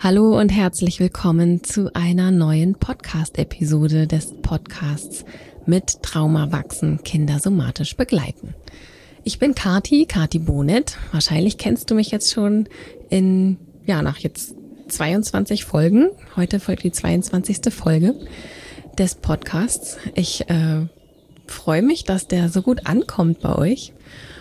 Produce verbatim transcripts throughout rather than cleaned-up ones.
Hallo und herzlich willkommen zu einer neuen Podcast-Episode des Podcasts mit Trauma wachsen, Kinder somatisch begleiten. Ich bin Kati, Kati Bonet. Wahrscheinlich kennst du mich jetzt schon in, ja, nach jetzt zweiundzwanzig Folgen. Heute folgt die zweiundzwanzigste Folge des Podcasts. Ich äh, freue mich, dass der so gut ankommt bei euch.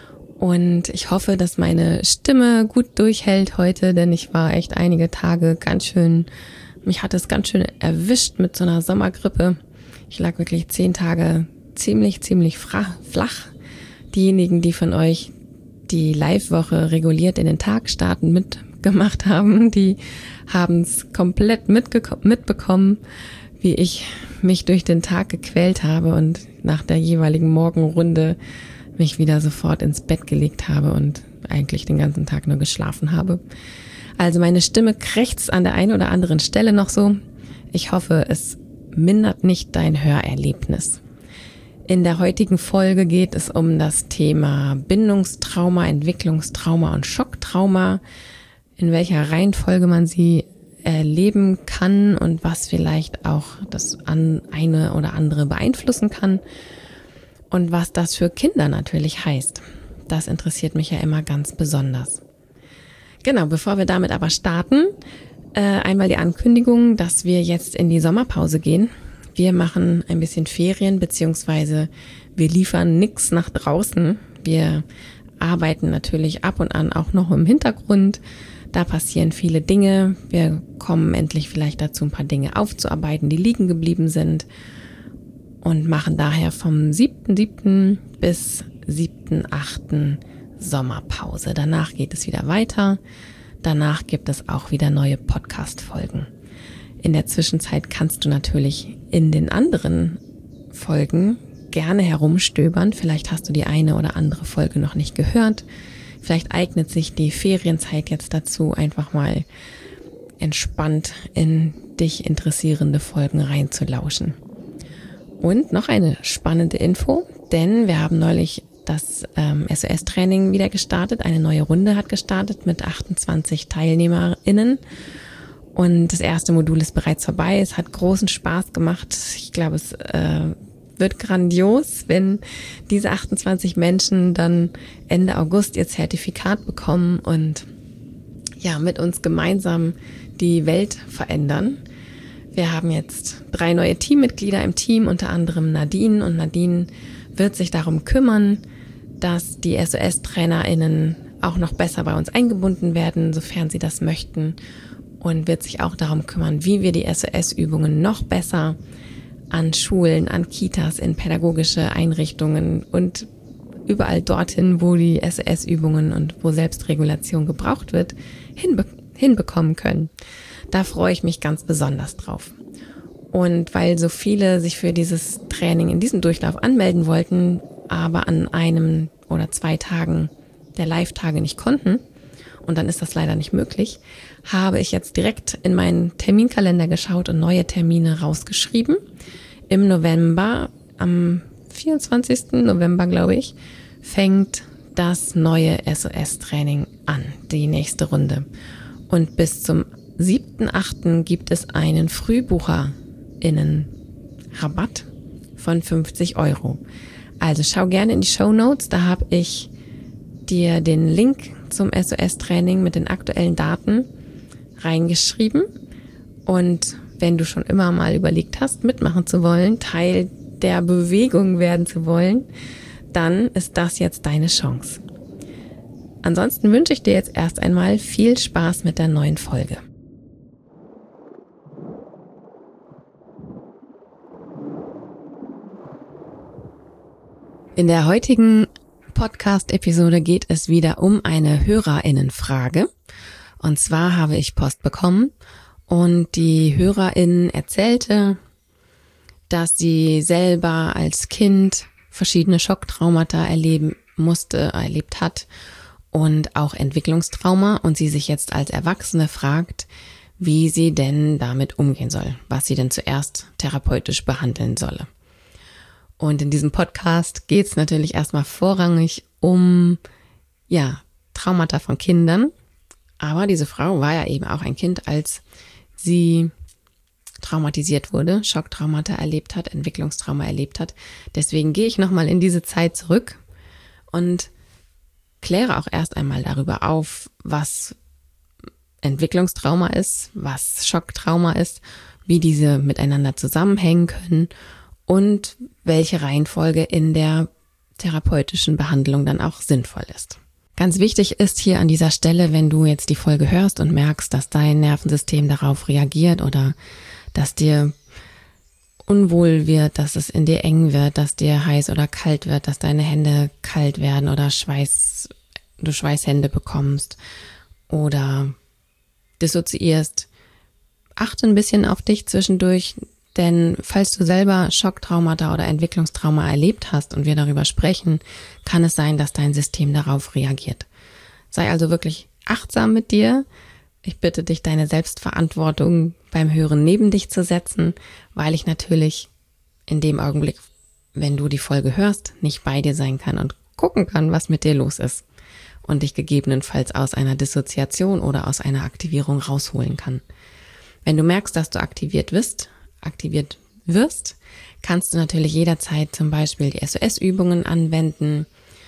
Und ich hoffe, dass meine Stimme gut durchhält heute, denn ich war echt einige Tage ganz schön, mich hat es ganz schön erwischt mit so einer Sommergrippe. Ich lag wirklich zehn Tage ziemlich, ziemlich flach. Diejenigen, die von euch die Live-Woche reguliert in den Tag starten mitgemacht haben, die haben es komplett mitge- mitbekommen, wie ich mich durch den Tag gequält habe und nach der jeweiligen Morgenrunde mich wieder sofort ins Bett gelegt habe und eigentlich den ganzen Tag nur geschlafen habe. Also meine Stimme krächzt an der einen oder anderen Stelle noch so. Ich hoffe, es mindert nicht dein Hörerlebnis. In der heutigen Folge geht es um das Thema Bindungstrauma, Entwicklungstrauma und Schocktrauma, in welcher Reihenfolge man sie erleben kann und was vielleicht auch das eine oder andere beeinflussen kann. Und was das für Kinder natürlich heißt, das interessiert mich ja immer ganz besonders. Genau, bevor wir damit aber starten, äh, einmal die Ankündigung, dass wir jetzt in die Sommerpause gehen. Wir machen ein bisschen Ferien, beziehungsweise wir liefern nichts nach draußen. Wir arbeiten natürlich ab und an auch noch im Hintergrund. Da passieren viele Dinge. Wir kommen endlich vielleicht dazu, ein paar Dinge aufzuarbeiten, die liegen geblieben sind. Und machen daher vom siebten siebten bis siebten achten Sommerpause. Danach geht es wieder weiter. Danach gibt es auch wieder neue Podcast-Folgen. In der Zwischenzeit kannst du natürlich in den anderen Folgen gerne herumstöbern. Vielleicht hast du die eine oder andere Folge noch nicht gehört. Vielleicht eignet sich die Ferienzeit jetzt dazu, einfach mal entspannt in dich interessierende Folgen reinzulauschen. Und noch eine spannende Info, denn wir haben neulich das ähm, S O S-Training wieder gestartet. Eine neue Runde hat gestartet mit achtundzwanzig TeilnehmerInnen. Und das erste Modul ist bereits vorbei. Es hat großen Spaß gemacht. Ich glaube, es äh, wird grandios, wenn diese achtundzwanzig Menschen dann Ende August ihr Zertifikat bekommen und ja, mit uns gemeinsam die Welt verändern. Wir haben jetzt drei neue Teammitglieder im Team, unter anderem Nadine. Und Nadine wird sich darum kümmern, dass die S O S-TrainerInnen auch noch besser bei uns eingebunden werden, sofern sie das möchten. Und wird sich auch darum kümmern, wie wir die S O S-Übungen noch besser an Schulen, an Kitas, in pädagogische Einrichtungen und überall dorthin, wo die S O S-Übungen und wo Selbstregulation gebraucht wird, hinbe- hinbekommen können. Da freue ich mich ganz besonders drauf. Und weil so viele sich für dieses Training in diesem Durchlauf anmelden wollten, aber an einem oder zwei Tagen der Live-Tage nicht konnten, und dann ist das leider nicht möglich, habe ich jetzt direkt in meinen Terminkalender geschaut und neue Termine rausgeschrieben. Im November, am vierundzwanzigsten November, glaube ich, fängt das neue S O S-Training an, die nächste Runde. Und bis zum siebten achten gibt es einen FrühbucherInnen-Rabatt von fünfzig Euro. Also schau gerne in die Shownotes, da habe ich dir den Link zum S O S-Training mit den aktuellen Daten reingeschrieben. Und wenn du schon immer mal überlegt hast, mitmachen zu wollen, Teil der Bewegung werden zu wollen, dann ist das jetzt deine Chance. Ansonsten wünsche ich dir jetzt erst einmal viel Spaß mit der neuen Folge. In der heutigen Podcast-Episode geht es wieder um eine HörerInnenfrage. Und zwar habe ich Post bekommen und die HörerInnen erzählte, dass sie selber als Kind verschiedene Schocktraumata erleben musste, erlebt hat und auch Entwicklungstrauma und sie sich jetzt als Erwachsene fragt, wie sie denn damit umgehen soll, was sie denn zuerst therapeutisch behandeln solle. Und in diesem Podcast geht es natürlich erstmal vorrangig um ja Traumata von Kindern, Aber diese Frau war ja eben auch ein Kind, als sie traumatisiert wurde, Schocktraumata erlebt hat, Entwicklungstrauma erlebt hat. Deswegen gehe ich nochmal in diese Zeit zurück und kläre auch erst einmal darüber auf, was Entwicklungstrauma ist, was Schocktrauma ist, wie diese miteinander zusammenhängen können und welche Reihenfolge in der therapeutischen Behandlung dann auch sinnvoll ist. Ganz wichtig ist hier an dieser Stelle, wenn du jetzt die Folge hörst und merkst, dass dein Nervensystem darauf reagiert oder dass dir unwohl wird, dass es in dir eng wird, dass dir heiß oder kalt wird, dass deine Hände kalt werden oder Schweiß, du Schweißhände bekommst oder dissoziierst, achte ein bisschen auf dich zwischendurch, denn falls du selber Schocktraumata oder Entwicklungstrauma erlebt hast und wir darüber sprechen, kann es sein, dass dein System darauf reagiert. Sei also wirklich achtsam mit dir. Ich bitte dich, deine Selbstverantwortung beim Hören neben dich zu setzen, weil ich natürlich in dem Augenblick, wenn du die Folge hörst, nicht bei dir sein kann und gucken kann, was mit dir los ist und dich gegebenenfalls aus einer Dissoziation oder aus einer Aktivierung rausholen kann. Wenn du merkst, dass du aktiviert wirst, aktiviert wirst, kannst du natürlich jederzeit zum Beispiel die S O S-Übungen anwenden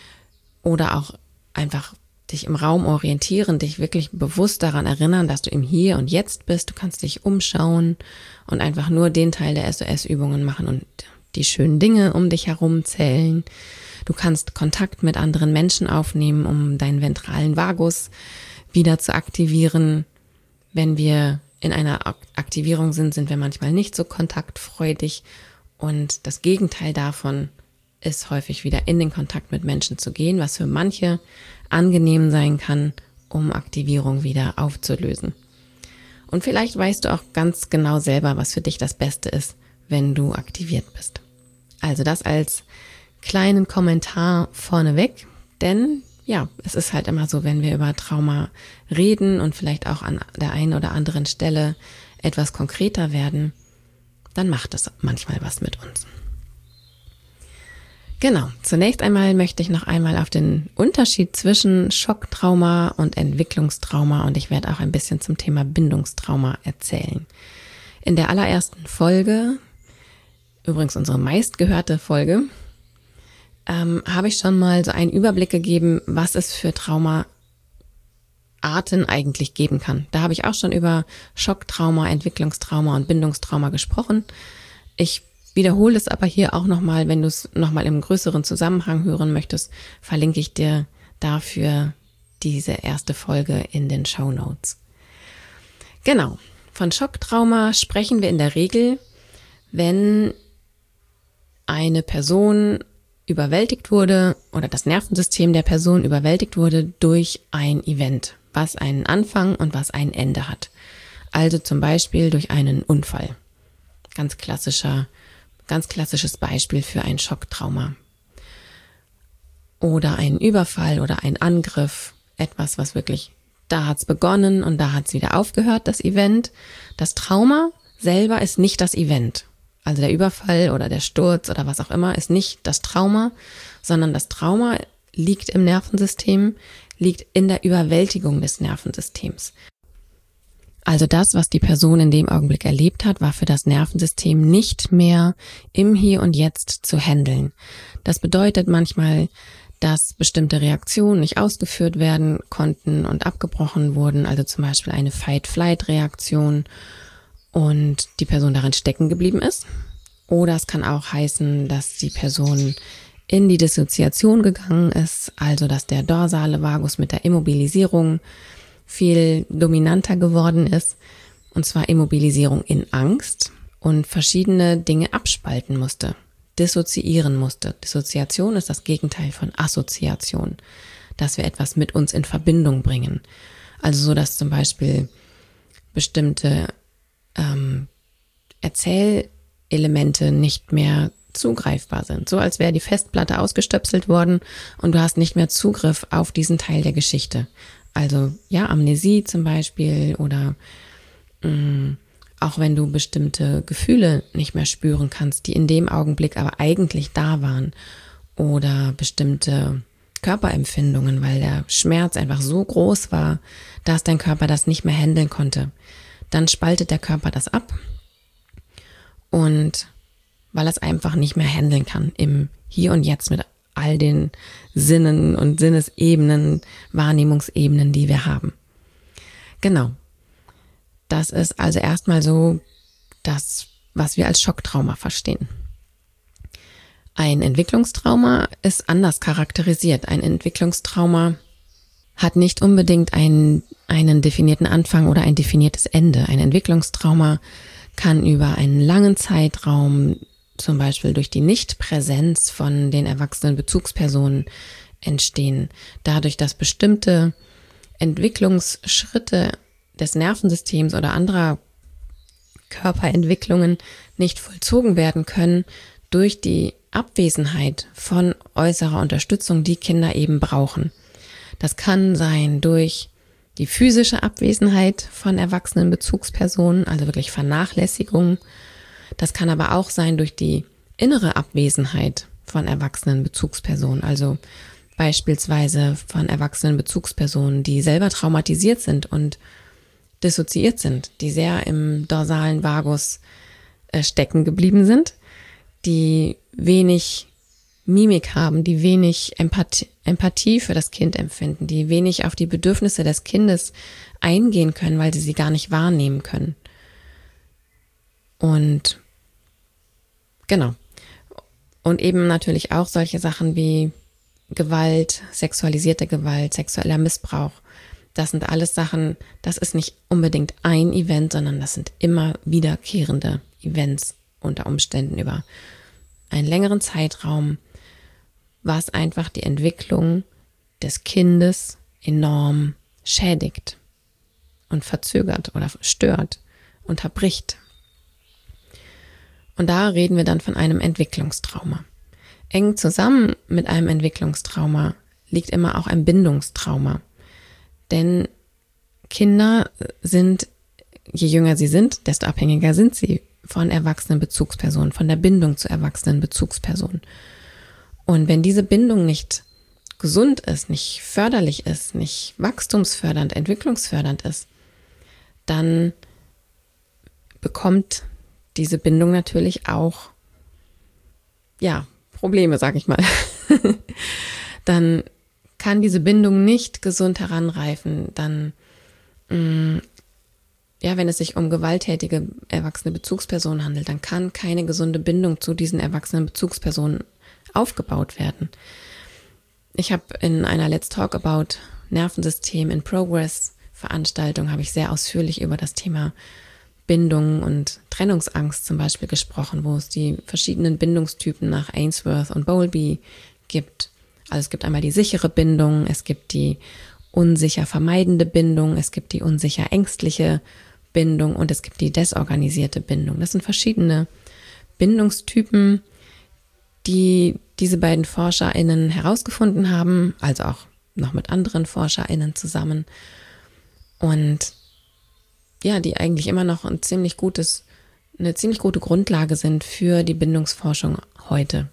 oder auch einfach dich im Raum orientieren, dich wirklich bewusst daran erinnern, dass du im Hier und Jetzt bist. Du kannst dich umschauen und einfach nur den Teil der S O S-Übungen machen und die schönen Dinge um dich herum zählen. Du kannst Kontakt mit anderen Menschen aufnehmen, um deinen ventralen Vagus wieder zu aktivieren. Wenn wir in einer Aktivierung sind, sind wir manchmal nicht so kontaktfreudig und das Gegenteil davon ist häufig wieder in den Kontakt mit Menschen zu gehen, was für manche angenehm sein kann, um Aktivierung wieder aufzulösen. Und vielleicht weißt du auch ganz genau selber, was für dich das Beste ist, wenn du aktiviert bist. Also das als kleinen Kommentar vorneweg, denn ja, es ist halt immer so, wenn wir über Trauma reden und vielleicht auch an der einen oder anderen Stelle etwas konkreter werden, dann macht es manchmal was mit uns. Genau, zunächst einmal möchte ich noch einmal auf den Unterschied zwischen Schocktrauma und Entwicklungstrauma und ich werde auch ein bisschen zum Thema Bindungstrauma erzählen. In der allerersten Folge, übrigens unsere meistgehörte Folge, ähm, habe ich schon mal so einen Überblick gegeben, was es für Traumaarten eigentlich geben kann. Da habe ich auch schon über Schocktrauma, Entwicklungstrauma und Bindungstrauma gesprochen. Ich wiederhole es aber hier auch nochmal, wenn du es nochmal im größeren Zusammenhang hören möchtest, verlinke ich dir dafür diese erste Folge in den Shownotes. Genau, von Schocktrauma sprechen wir in der Regel, wenn eine Person überwältigt wurde oder das Nervensystem der Person überwältigt wurde durch ein Event, was einen Anfang und was ein Ende hat. Also zum Beispiel durch einen Unfall. Ganz klassischer, ganz klassisches Beispiel für ein Schocktrauma. Oder ein Überfall oder ein Angriff, etwas, was wirklich, da hat's begonnen und da hat's wieder aufgehört, das Event. Das Trauma selber ist nicht das Event. Also der Überfall oder der Sturz oder was auch immer ist nicht das Trauma, sondern das Trauma liegt im Nervensystem, liegt in der Überwältigung des Nervensystems. Also das, was die Person in dem Augenblick erlebt hat, war für das Nervensystem nicht mehr im Hier und Jetzt zu handeln. Das bedeutet manchmal, dass bestimmte Reaktionen nicht ausgeführt werden konnten und abgebrochen wurden, also zum Beispiel eine Fight-Flight-Reaktion und die Person darin stecken geblieben ist. Oder es kann auch heißen, dass die Person in die Dissoziation gegangen ist, also dass der dorsale Vagus mit der Immobilisierung viel dominanter geworden ist, und zwar Immobilisierung in Angst und verschiedene Dinge abspalten musste, dissoziieren musste. Dissoziation ist das Gegenteil von Assoziation, dass wir etwas mit uns in Verbindung bringen. Also so, dass zum Beispiel bestimmte ähm, Erzählelemente nicht mehr zugreifbar sind. So als wäre die Festplatte ausgestöpselt worden und du hast nicht mehr Zugriff auf diesen Teil der Geschichte. Also ja, Amnesie zum Beispiel oder mh, auch wenn du bestimmte Gefühle nicht mehr spüren kannst, die in dem Augenblick aber eigentlich da waren oder bestimmte Körperempfindungen, weil der Schmerz einfach so groß war, dass dein Körper das nicht mehr handeln konnte. Dann spaltet der Körper das ab und weil er es einfach nicht mehr handeln kann im Hier und Jetzt mit all den Sinnen und Sinnesebenen, Wahrnehmungsebenen, die wir haben. Genau. Das ist also erstmal so das, was wir als Schocktrauma verstehen. Ein Entwicklungstrauma ist anders charakterisiert. Ein Entwicklungstrauma hat nicht unbedingt einen, einen definierten Anfang oder ein definiertes Ende. Ein Entwicklungstrauma kann über einen langen Zeitraum, zum Beispiel durch die Nichtpräsenz von den erwachsenen Bezugspersonen, entstehen. Dadurch, dass bestimmte Entwicklungsschritte des Nervensystems oder anderer Körperentwicklungen nicht vollzogen werden können, durch die Abwesenheit von äußerer Unterstützung, die Kinder eben brauchen. Das kann sein durch die physische Abwesenheit von erwachsenen Bezugspersonen, also wirklich Vernachlässigung. Das kann aber auch sein durch die innere Abwesenheit von erwachsenen Bezugspersonen, also beispielsweise von erwachsenen Bezugspersonen, die selber traumatisiert sind und dissoziiert sind, die sehr im dorsalen Vagus äh, stecken geblieben sind, die wenig Mimik haben, die wenig Empathie, Empathie für das Kind empfinden, die wenig auf die Bedürfnisse des Kindes eingehen können, weil sie sie gar nicht wahrnehmen können. Und genau. Und eben natürlich auch solche Sachen wie Gewalt, sexualisierte Gewalt, sexueller Missbrauch. Das sind alles Sachen, das ist nicht unbedingt ein Event, sondern das sind immer wiederkehrende Events unter Umständen über einen längeren Zeitraum, was einfach die Entwicklung des Kindes enorm schädigt und verzögert oder stört, unterbricht. Und da reden wir dann von einem Entwicklungstrauma. Eng zusammen mit einem Entwicklungstrauma liegt immer auch ein Bindungstrauma. Denn Kinder sind, je jünger sie sind, desto abhängiger sind sie von erwachsenen Bezugspersonen, von der Bindung zu erwachsenen Bezugspersonen. Und wenn diese Bindung nicht gesund ist, nicht förderlich ist, nicht wachstumsfördernd, entwicklungsfördernd ist, dann bekommt diese Bindung natürlich auch, ja, Probleme, sag ich mal. Dann kann diese Bindung nicht gesund heranreifen, dann, mh, ja, wenn es sich um gewalttätige erwachsene Bezugspersonen handelt, dann kann keine gesunde Bindung zu diesen erwachsenen Bezugspersonen aufgebaut werden. Ich habe in einer Let's Talk About Nervensystem in Progress Veranstaltung habe ich sehr ausführlich über das Thema Bindung und Trennungsangst zum Beispiel gesprochen, wo es die verschiedenen Bindungstypen nach Ainsworth und Bowlby gibt. Also es gibt einmal die sichere Bindung, es gibt die unsicher vermeidende Bindung, es gibt die unsicher ängstliche Bindung und es gibt die desorganisierte Bindung. Das sind verschiedene Bindungstypen, die diese beiden ForscherInnen herausgefunden haben, also auch noch mit anderen ForscherInnen zusammen. Und ja, die eigentlich immer noch ein ziemlich gutes, eine ziemlich gute Grundlage sind für die Bindungsforschung heute.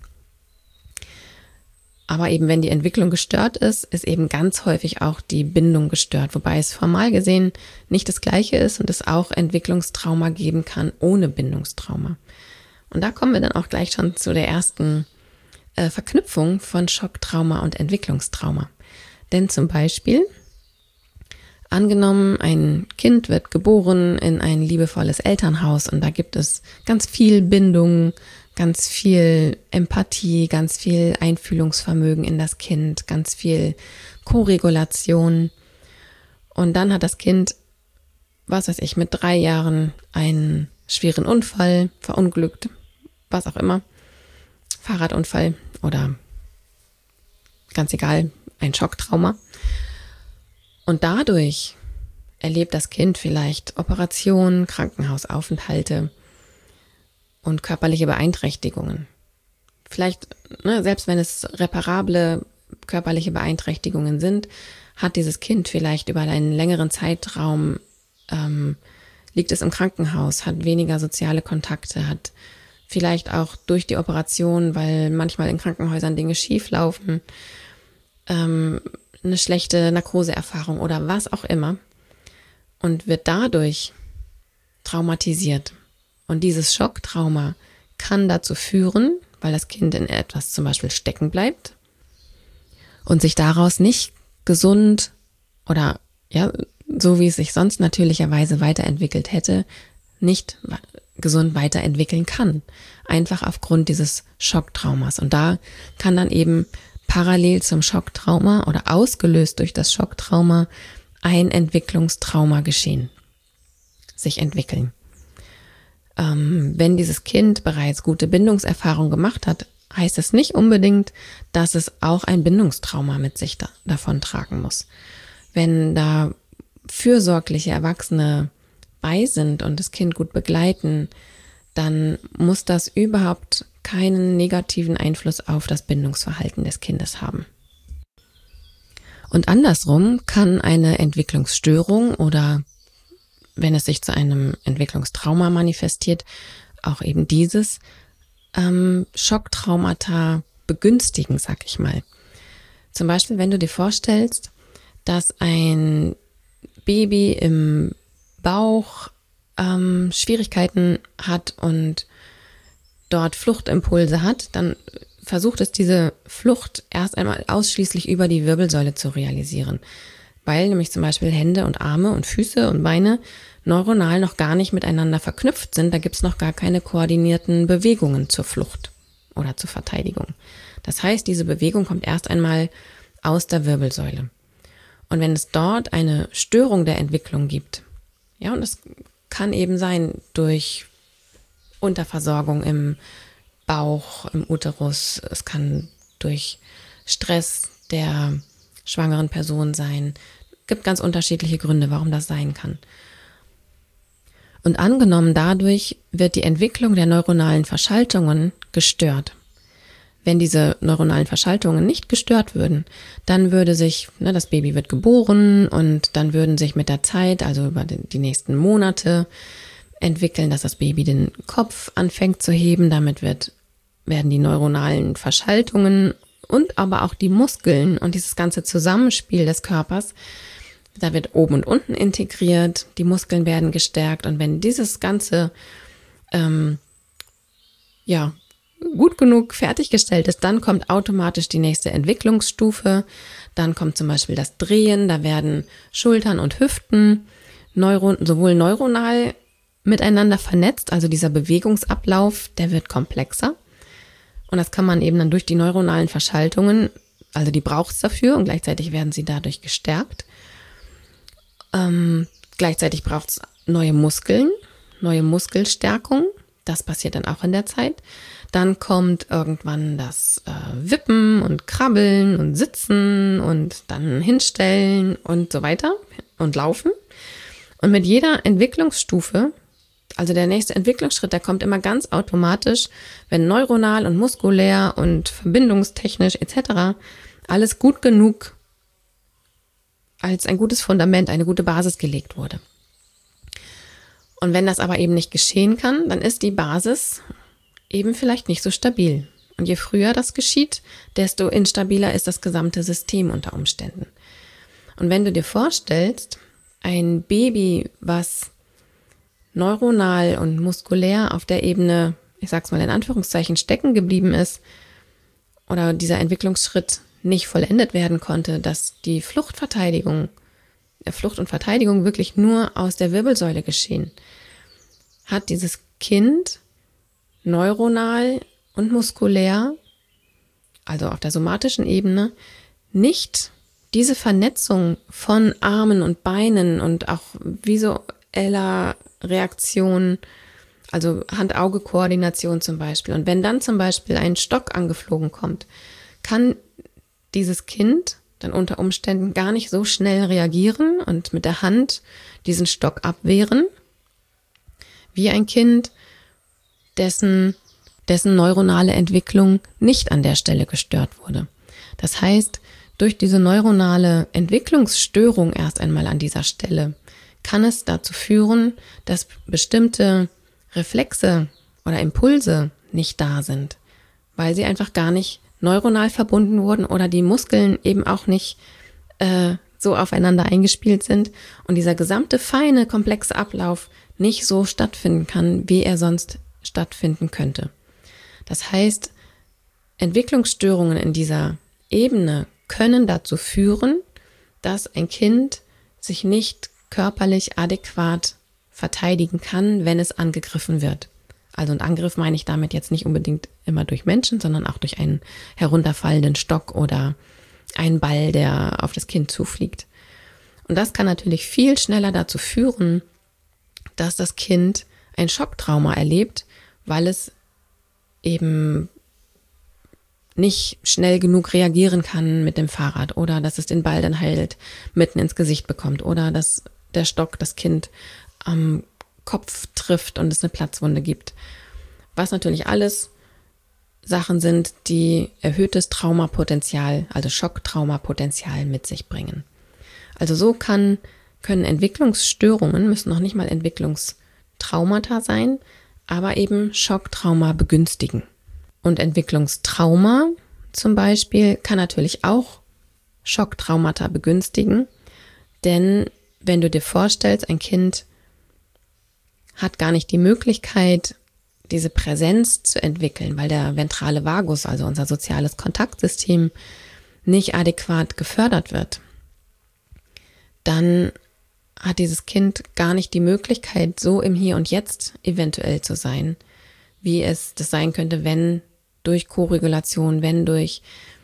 Aber eben, wenn die Entwicklung gestört ist, ist eben ganz häufig auch die Bindung gestört, wobei es formal gesehen nicht das Gleiche ist und es auch Entwicklungstrauma geben kann ohne Bindungstrauma. Und da kommen wir dann auch gleich schon zu der ersten äh, Verknüpfung von Schocktrauma und Entwicklungstrauma. Denn zum Beispiel, angenommen, ein Kind wird geboren in ein liebevolles Elternhaus und da gibt es ganz viel Bindung, ganz viel Empathie, ganz viel Einfühlungsvermögen in das Kind, ganz viel Koregulation. Und dann hat das Kind, was weiß ich, mit drei Jahren einen schweren Unfall, verunglückt, was auch immer, Fahrradunfall oder ganz egal, ein Schocktrauma. Und dadurch erlebt das Kind vielleicht Operationen, Krankenhausaufenthalte und körperliche Beeinträchtigungen. Vielleicht, ne, selbst wenn es reparable körperliche Beeinträchtigungen sind, hat dieses Kind vielleicht über einen längeren Zeitraum, ähm, liegt es im Krankenhaus, hat weniger soziale Kontakte, hat vielleicht auch durch die Operation, weil manchmal in Krankenhäusern Dinge schief laufen, ähm, eine schlechte Narkoseerfahrung oder was auch immer und wird dadurch traumatisiert. Und dieses Schocktrauma kann dazu führen, weil das Kind in etwas zum Beispiel stecken bleibt und sich daraus nicht gesund oder ja, so wie es sich sonst natürlicherweise weiterentwickelt hätte, nicht gesund weiterentwickeln kann. Einfach aufgrund dieses Schocktraumas. Und da kann dann eben parallel zum Schocktrauma oder ausgelöst durch das Schocktrauma ein Entwicklungstrauma geschehen, sich entwickeln. Ähm, wenn dieses Kind bereits gute Bindungserfahrung gemacht hat, heißt es nicht unbedingt, dass es auch ein Bindungstrauma mit sich da, davon tragen muss. Wenn da fürsorgliche Erwachsene bei sind und das Kind gut begleiten, dann muss das überhaupt keinen negativen Einfluss auf das Bindungsverhalten des Kindes haben. Und andersrum kann eine Entwicklungsstörung oder wenn es sich zu einem Entwicklungstrauma manifestiert, auch eben dieses ähm, Schocktraumata begünstigen, sag ich mal. Zum Beispiel, wenn du dir vorstellst, dass ein Baby im Bauch ähm, Schwierigkeiten hat und dort Fluchtimpulse hat, dann versucht es diese Flucht erst einmal ausschließlich über die Wirbelsäule zu realisieren, weil nämlich zum Beispiel Hände und Arme und Füße und Beine neuronal noch gar nicht miteinander verknüpft sind. Da gibt es noch gar keine koordinierten Bewegungen zur Flucht oder zur Verteidigung. Das heißt, diese Bewegung kommt erst einmal aus der Wirbelsäule. Und wenn es dort eine Störung der Entwicklung gibt, ja, und es kann eben sein durch Unterversorgung im Bauch, im Uterus, es kann durch Stress der schwangeren Person sein. Es gibt ganz unterschiedliche Gründe, warum das sein kann. Und angenommen dadurch wird die Entwicklung der neuronalen Verschaltungen gestört. Wenn diese neuronalen Verschaltungen nicht gestört würden, dann würde sich, ne, das Baby wird geboren und dann würden sich mit der Zeit, also über die, die nächsten Monate, entwickeln, dass das Baby den Kopf anfängt zu heben. Damit wird, werden die neuronalen Verschaltungen und aber auch die Muskeln und dieses ganze Zusammenspiel des Körpers, da wird oben und unten integriert, die Muskeln werden gestärkt und wenn dieses Ganze ähm, ja gut genug fertiggestellt ist, dann kommt automatisch die nächste Entwicklungsstufe. Dann kommt zum Beispiel das Drehen, da werden Schultern und Hüften neuron- sowohl neuronal miteinander vernetzt, also dieser Bewegungsablauf, der wird komplexer. Und das kann man eben dann durch die neuronalen Verschaltungen, also die braucht es dafür und gleichzeitig werden sie dadurch gestärkt. Ähm, gleichzeitig braucht es neue Muskeln, neue Muskelstärkung. Das passiert dann auch in der Zeit. Dann kommt irgendwann das äh, Wippen und Krabbeln und Sitzen und dann Hinstellen und so weiter und Laufen. Und mit jeder Entwicklungsstufe, also der nächste Entwicklungsschritt, der kommt immer ganz automatisch, wenn neuronal und muskulär und verbindungstechnisch et cetera alles gut genug als ein gutes Fundament, eine gute Basis gelegt wurde. Und wenn das aber eben nicht geschehen kann, dann ist die Basis eben vielleicht nicht so stabil. Und je früher das geschieht, desto instabiler ist das gesamte System unter Umständen. Und wenn du dir vorstellst, ein Baby, was neuronal und muskulär auf der Ebene, ich sag's mal in Anführungszeichen, stecken geblieben ist oder dieser Entwicklungsschritt nicht vollendet werden konnte, dass die Fluchtverteidigung, der Flucht und Verteidigung wirklich nur aus der Wirbelsäule geschehen, hat dieses Kind neuronal und muskulär, also auf der somatischen Ebene, nicht diese Vernetzung von Armen und Beinen und auch visueller Reaktion, also Hand-Auge-Koordination zum Beispiel. Und wenn dann zum Beispiel ein Stock angeflogen kommt, kann dieses Kind dann unter Umständen gar nicht so schnell reagieren und mit der Hand diesen Stock abwehren, wie ein Kind, dessen, dessen neuronale Entwicklung nicht an der Stelle gestört wurde. Das heißt, durch diese neuronale Entwicklungsstörung erst einmal an dieser Stelle kann es dazu führen, dass bestimmte Reflexe oder Impulse nicht da sind, weil sie einfach gar nicht neuronal verbunden wurden oder die Muskeln eben auch nicht äh, so aufeinander eingespielt sind und dieser gesamte feine, komplexe Ablauf nicht so stattfinden kann, wie er sonst stattfinden könnte. Das heißt, Entwicklungsstörungen in dieser Ebene können dazu führen, dass ein Kind sich nicht körperlich adäquat verteidigen kann, wenn es angegriffen wird. Also ein Angriff meine ich damit jetzt nicht unbedingt immer durch Menschen, sondern auch durch einen herunterfallenden Stock oder einen Ball, der auf das Kind zufliegt. Und das kann natürlich viel schneller dazu führen, dass das Kind ein Schocktrauma erlebt, weil es eben nicht schnell genug reagieren kann mit dem Fahrrad oder dass es den Ball dann halt mitten ins Gesicht bekommt oder dass der Stock das Kind am Kopf trifft und es eine Platzwunde gibt. Was natürlich alles Sachen sind, die erhöhtes Traumapotenzial, also Schocktraumapotenzial mit sich bringen. Also so kann, können Entwicklungsstörungen, müssen noch nicht mal Entwicklungstraumata sein, aber eben Schocktrauma begünstigen. Und Entwicklungstrauma zum Beispiel kann natürlich auch Schocktraumata begünstigen, denn wenn du dir vorstellst, ein Kind hat gar nicht die Möglichkeit, diese Präsenz zu entwickeln, weil der ventrale Vagus, also unser soziales Kontaktsystem, nicht adäquat gefördert wird, dann hat dieses Kind gar nicht die Möglichkeit, so im Hier und Jetzt eventuell zu sein, wie es das sein könnte, wenn durch Koregulation, wenn durch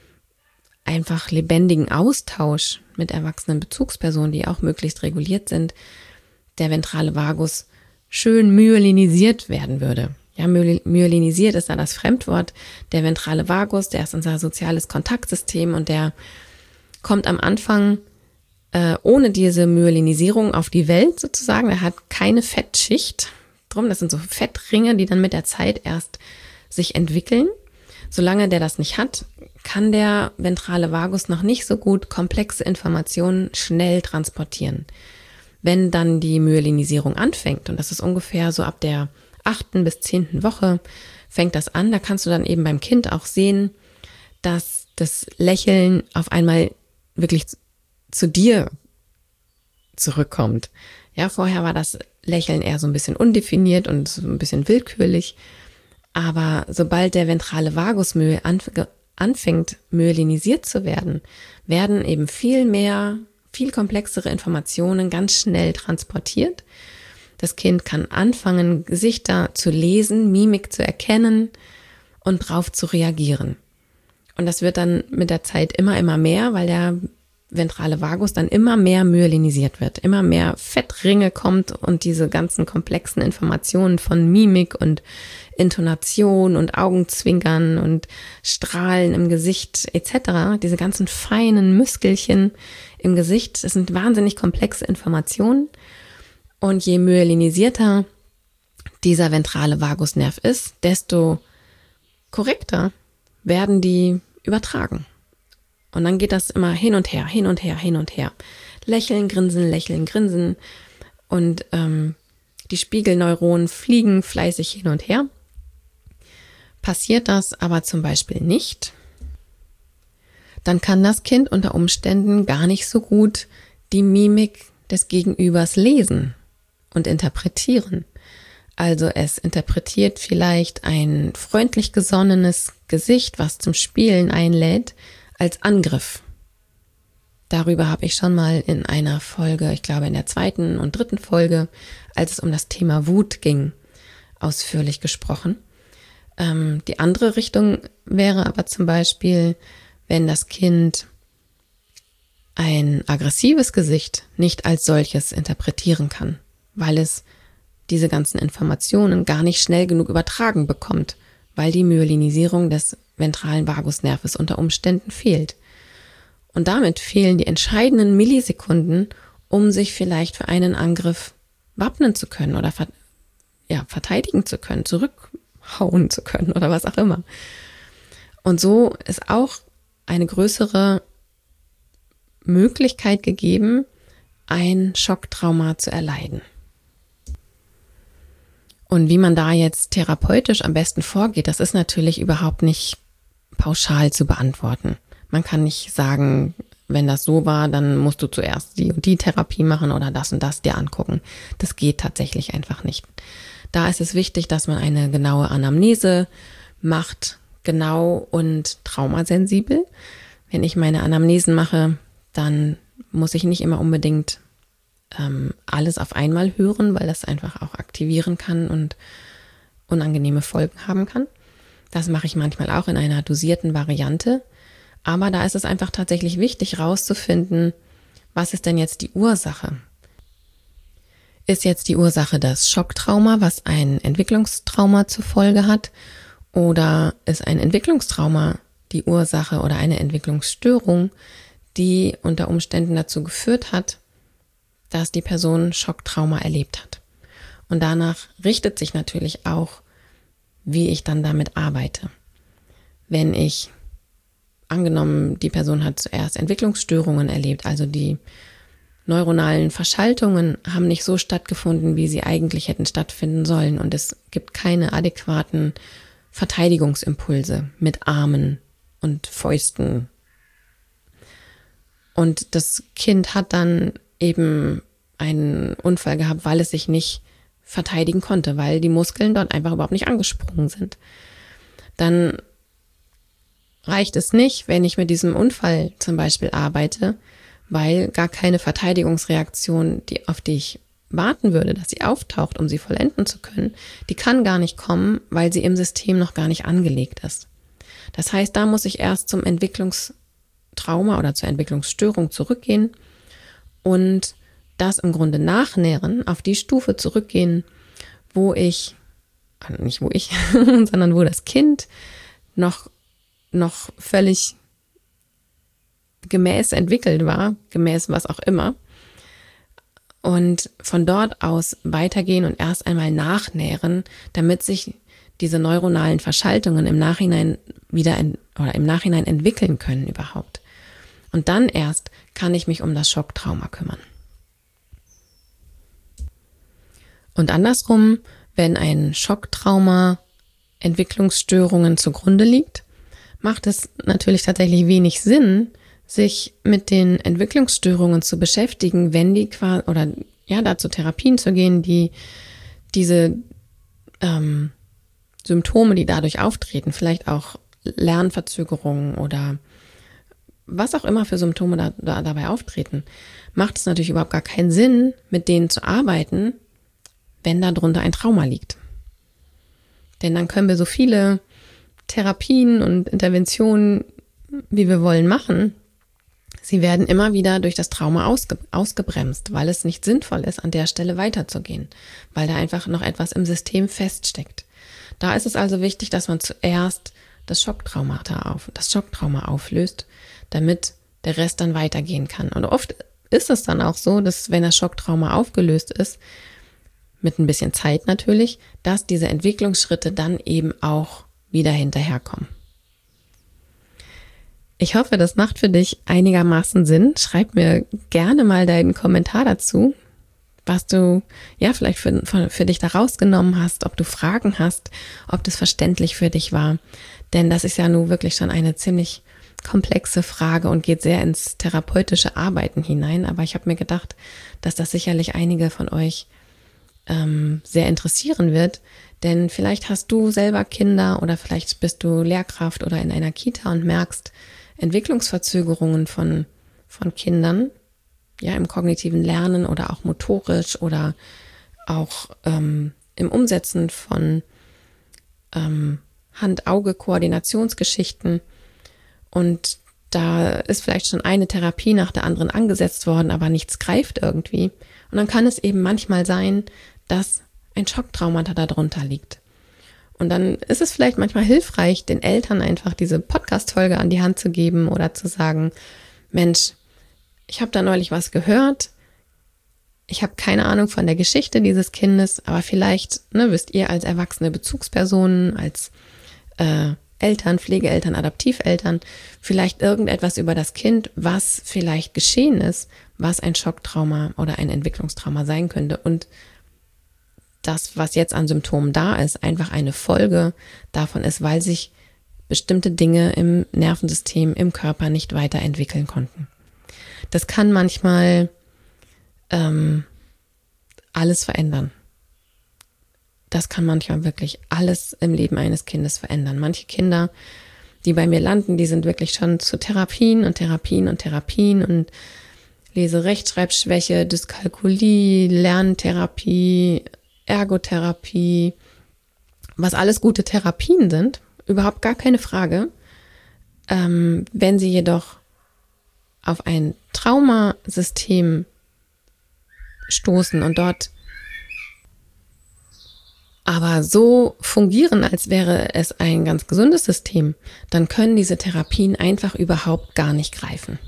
einfach lebendigen Austausch mit erwachsenen Bezugspersonen, die auch möglichst reguliert sind, der ventrale Vagus schön myelinisiert werden würde. Ja, myelinisiert ist da das Fremdwort. Der ventrale Vagus, der ist unser soziales Kontaktsystem und der kommt am Anfang äh, ohne diese Myelinisierung auf die Welt sozusagen. Er hat keine Fettschicht drum. Das sind so Fettringe, die dann mit der Zeit erst sich entwickeln. Solange der das nicht hat, kann der ventrale Vagus noch nicht so gut komplexe Informationen schnell transportieren. Wenn dann die Myelinisierung anfängt, und das ist ungefähr so ab der achten bis zehnten Woche, fängt das an, da kannst du dann eben beim Kind auch sehen, dass das Lächeln auf einmal wirklich zu dir zurückkommt. Ja, vorher war das Lächeln eher so ein bisschen undefiniert und so ein bisschen willkürlich, aber sobald der ventrale Vagus anfängt, myelinisiert zu werden, werden eben viel mehr, viel komplexere Informationen ganz schnell transportiert. Das Kind kann anfangen, Gesichter zu lesen, Mimik zu erkennen und drauf zu reagieren. Und das wird dann mit der Zeit immer, immer mehr, weil der ventrale Vagus dann immer mehr myelinisiert wird, immer mehr Fettringe kommt und diese ganzen komplexen Informationen von Mimik und Intonation und Augenzwinkern und Strahlen im Gesicht et cetera, diese ganzen feinen Muskelchen im Gesicht, das sind wahnsinnig komplexe Informationen. Und je myelinisierter dieser ventrale Vagusnerv ist, desto korrekter werden die übertragen. Und dann geht das immer hin und her, hin und her, hin und her. Lächeln, grinsen, lächeln, grinsen. Und ähm, die Spiegelneuronen fliegen fleißig hin und her. Passiert das aber zum Beispiel nicht, dann kann das Kind unter Umständen gar nicht so gut die Mimik des Gegenübers lesen und interpretieren. Also es interpretiert vielleicht ein freundlich gesonnenes Gesicht, was zum Spielen einlädt, als Angriff. Darüber habe ich schon mal in einer Folge, ich glaube in der zweiten und dritten Folge, als es um das Thema Wut ging, ausführlich gesprochen. Ähm, die andere Richtung wäre aber zum Beispiel, wenn das Kind ein aggressives Gesicht nicht als solches interpretieren kann, weil es diese ganzen Informationen gar nicht schnell genug übertragen bekommt, weil die Myelinisierung des ventralen Vagusnerves unter Umständen fehlt. Und damit fehlen die entscheidenden Millisekunden, um sich vielleicht für einen Angriff wappnen zu können oder ver- ja, verteidigen zu können, zurückhauen zu können oder was auch immer. Und so ist auch eine größere Möglichkeit gegeben, ein Schocktrauma zu erleiden. Und wie man da jetzt therapeutisch am besten vorgeht, das ist natürlich überhaupt nicht pauschal zu beantworten. Man kann nicht sagen, wenn das so war, dann musst du zuerst die und die Therapie machen oder das und das dir angucken. Das geht tatsächlich einfach nicht. Da ist es wichtig, dass man eine genaue Anamnese macht, genau und traumasensibel. Wenn ich meine Anamnesen mache, dann muss ich nicht immer unbedingt ähm, alles auf einmal hören, weil das einfach auch aktivieren kann und unangenehme Folgen haben kann. Das mache ich manchmal auch in einer dosierten Variante. Aber da ist es einfach tatsächlich wichtig, rauszufinden, was ist denn jetzt die Ursache? Ist jetzt die Ursache das Schocktrauma, was ein Entwicklungstrauma zur Folge hat? Oder ist ein Entwicklungstrauma die Ursache oder eine Entwicklungsstörung, die unter Umständen dazu geführt hat, dass die Person Schocktrauma erlebt hat? Und danach richtet sich natürlich auch, wie ich dann damit arbeite. Wenn ich, angenommen, die Person hat zuerst Entwicklungsstörungen erlebt, also die neuronalen Verschaltungen haben nicht so stattgefunden, wie sie eigentlich hätten stattfinden sollen, und es gibt keine adäquaten Verteidigungsimpulse mit Armen und Fäusten. Und das Kind hat dann eben einen Unfall gehabt, weil es sich nicht verteidigen konnte, weil die Muskeln dort einfach überhaupt nicht angesprungen sind. Dann reicht es nicht, wenn ich mit diesem Unfall zum Beispiel arbeite, weil gar keine Verteidigungsreaktion, die, auf die ich warten würde, dass sie auftaucht, um sie vollenden zu können, die kann gar nicht kommen, weil sie im System noch gar nicht angelegt ist. Das heißt, da muss ich erst zum Entwicklungstrauma oder zur Entwicklungsstörung zurückgehen und das im Grunde nachnähren, auf die Stufe zurückgehen, wo ich, nicht wo ich, sondern wo das Kind noch, noch völlig gemäß entwickelt war, gemäß was auch immer. Und von dort aus weitergehen und erst einmal nachnähren, damit sich diese neuronalen Verschaltungen im Nachhinein wieder in, oder im Nachhinein entwickeln können überhaupt. Und dann erst kann ich mich um das Schocktrauma kümmern. Und andersrum, wenn ein Schocktrauma Entwicklungsstörungen zugrunde liegt, macht es natürlich tatsächlich wenig Sinn, sich mit den Entwicklungsstörungen zu beschäftigen, wenn die quasi, oder ja, dazu Therapien zu gehen, die diese ähm, Symptome, die dadurch auftreten, vielleicht auch Lernverzögerungen oder was auch immer für Symptome da, da, dabei auftreten, macht es natürlich überhaupt gar keinen Sinn, mit denen zu arbeiten, wenn darunter ein Trauma liegt. Denn dann können wir so viele Therapien und Interventionen, wie wir wollen, machen. Sie werden immer wieder durch das Trauma ausge, ausgebremst, weil es nicht sinnvoll ist, an der Stelle weiterzugehen, weil da einfach noch etwas im System feststeckt. Da ist es also wichtig, dass man zuerst das Schocktrauma auf, das Schocktrauma auflöst, damit der Rest dann weitergehen kann. Und oft ist es dann auch so, dass wenn das Schocktrauma aufgelöst ist, mit ein bisschen Zeit natürlich, dass diese Entwicklungsschritte dann eben auch wieder hinterherkommen. Ich hoffe, das macht für dich einigermaßen Sinn. Schreib mir gerne mal deinen Kommentar dazu, was du ja vielleicht für, für, für dich da rausgenommen hast, ob du Fragen hast, ob das verständlich für dich war. Denn das ist ja nun wirklich schon eine ziemlich komplexe Frage und geht sehr ins therapeutische Arbeiten hinein. Aber ich habe mir gedacht, dass das sicherlich einige von euch ähm, sehr interessieren wird. Denn vielleicht hast du selber Kinder oder vielleicht bist du Lehrkraft oder in einer Kita und merkst Entwicklungsverzögerungen von, von Kindern, ja, im kognitiven Lernen oder auch motorisch oder auch ähm, im Umsetzen von ähm, Hand-Auge-Koordinationsgeschichten. Und da ist vielleicht schon eine Therapie nach der anderen angesetzt worden, aber nichts greift irgendwie. Und dann kann es eben manchmal sein, dass ein Schocktraumata darunter liegt. Und dann ist es vielleicht manchmal hilfreich, den Eltern einfach diese Podcast-Folge an die Hand zu geben oder zu sagen, Mensch, ich habe da neulich was gehört, ich habe keine Ahnung von der Geschichte dieses Kindes, aber vielleicht ne, wisst ihr als erwachsene Bezugspersonen, als äh, Eltern, Pflegeeltern, Adoptiveltern, vielleicht irgendetwas über das Kind, was vielleicht geschehen ist, was ein Schocktrauma oder ein Entwicklungstrauma sein könnte und das, was jetzt an Symptomen da ist, einfach eine Folge davon ist, weil sich bestimmte Dinge im Nervensystem, im Körper nicht weiterentwickeln konnten. Das kann manchmal ähm, alles verändern. Das kann manchmal wirklich alles im Leben eines Kindes verändern. Manche Kinder, die bei mir landen, die sind wirklich schon zu Therapien und Therapien und Therapien und Lese-Rechtschreibschwäche, Dyskalkulie, Lerntherapie, Ergotherapie, was alles gute Therapien sind, überhaupt gar keine Frage. Ähm, wenn sie jedoch auf ein Traumasystem stoßen und dort aber so fungieren, als wäre es ein ganz gesundes System, dann können diese Therapien einfach überhaupt gar nicht greifen.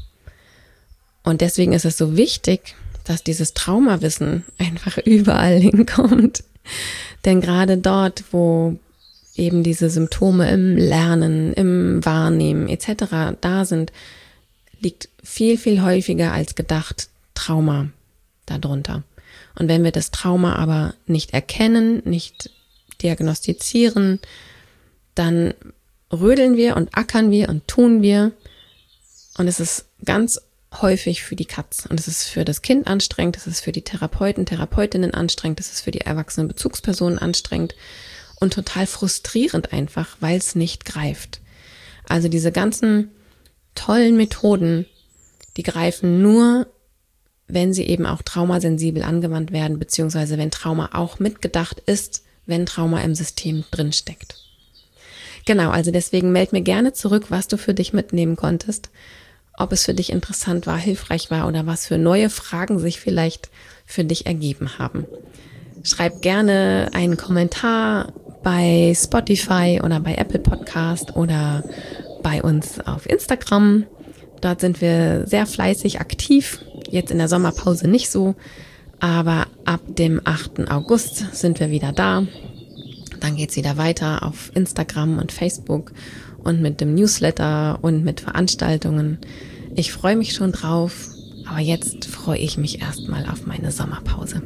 Und deswegen ist es so wichtig, dass dieses Traumawissen einfach überall hinkommt. Denn gerade dort, wo eben diese Symptome im Lernen, im Wahrnehmen et cetera da sind, liegt viel, viel häufiger als gedacht Trauma darunter. Und wenn wir das Trauma aber nicht erkennen, nicht diagnostizieren, dann rödeln wir und ackern wir und tun wir. Und es ist ganz häufig für die Katz. Und es ist für das Kind anstrengend, es ist für die Therapeuten, Therapeutinnen anstrengend, es ist für die erwachsenen Bezugspersonen anstrengend und total frustrierend einfach, weil es nicht greift. Also diese ganzen tollen Methoden, die greifen nur, wenn sie eben auch traumasensibel angewandt werden, beziehungsweise wenn Trauma auch mitgedacht ist, wenn Trauma im System drinsteckt. Genau, also deswegen meld mir gerne zurück, was du für dich mitnehmen konntest, ob es für dich interessant war, hilfreich war oder was für neue Fragen sich vielleicht für dich ergeben haben. Schreib gerne einen Kommentar bei Spotify oder bei Apple Podcast oder bei uns auf Instagram. Dort sind wir sehr fleißig aktiv. Jetzt in der Sommerpause nicht so, aber ab dem achten August sind wir wieder da. Dann geht's wieder weiter auf Instagram und Facebook und mit dem Newsletter und mit Veranstaltungen. Ich freue mich schon drauf, aber jetzt freue ich mich erstmal auf meine Sommerpause.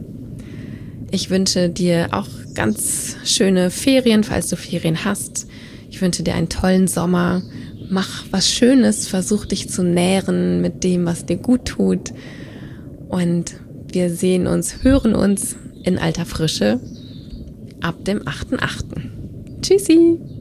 Ich wünsche dir auch ganz schöne Ferien, falls du Ferien hast. Ich wünsche dir einen tollen Sommer. Mach was Schönes, versuch dich zu nähren mit dem, was dir gut tut. Und wir sehen uns, hören uns in alter Frische ab dem achten achten Tschüssi!